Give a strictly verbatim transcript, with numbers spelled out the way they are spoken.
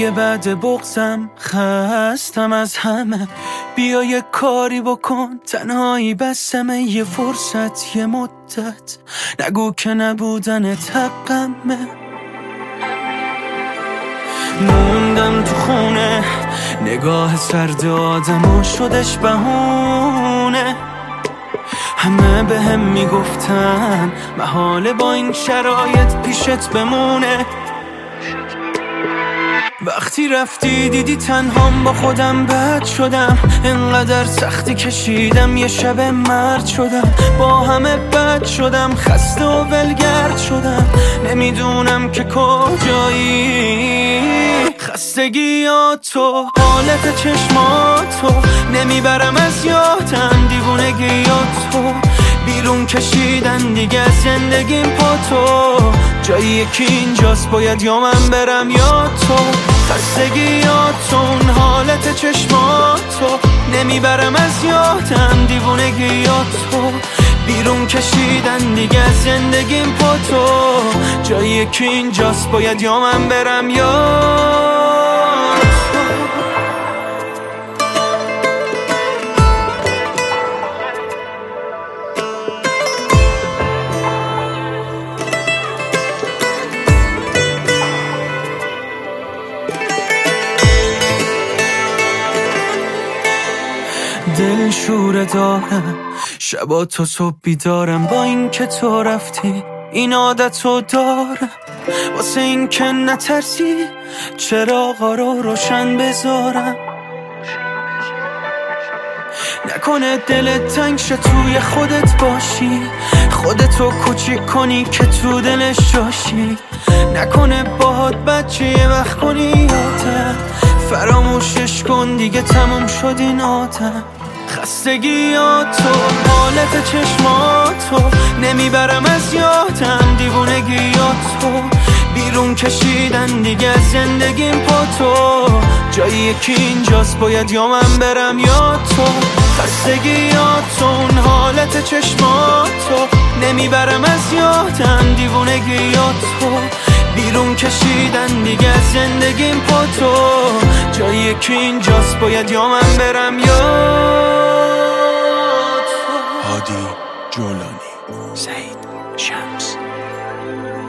دیگه بعد بغضم خستم از همه. بیا یه کاری بکن، تنهایی بسمه، یه فرصت یه مدت، نگو که نبودن حقمه. موندم تو خونه، نگاه سرد آدم شدش بهونه. همه به هم میگفتن محاله با این شرایط پیشت بمونه. وقتی رفتی دیدی تنهام با خودم بد شدم، انقدر سختی کشیدم یه شب مرد شدم. با همه بد شدم، خسته و ولگرد شدم، نمیدونم که کجایی. خستگیاتو، حالت چشماتو نمیبرم از یادم، دیوونگیاتو بیرون کشیدن دیگه از زندگیم پا تو. جایی یکی اینجاست باید یا من برم یا تو. خستگیاتو، اون حالت چشماتو نمیبرم از یادم، دیوونگیاتو بیرون کشیدن دیگه از زندگیم پا تو. جایی یکی اینجاست باید یا من برم یا دل شوره دارم، شبا تو صبح بیدارم، با این که تو رفتی این عادتو دارم. واسه این که نترسی چراغا رو روشن بذارم، نکنه دلت تنگ شه توی خودت باشی، خودتو کوچیک کنی که تو دلش جاشی. نکنه باهات بچه یه وقت کنی یادم، فراموشش کن دیگه تموم شد این آدم. خستگیاتو، حالت چشماتو نمیبرم از یادم، دیوونگیاتو بیرون کشیدن دیگه از زندگیم پا تو. جایی یکی اینجاست باید یا من برم یا تو. خستگیاتو، اون حالت چشماتو نمیبرم از یادم، دیوونگیاتو بیرون کشیدن دیگه از زندگیم پا تو. جایی یکی اینجاست باید یا من برم یا تو. هادی جولانی، سعید شمس.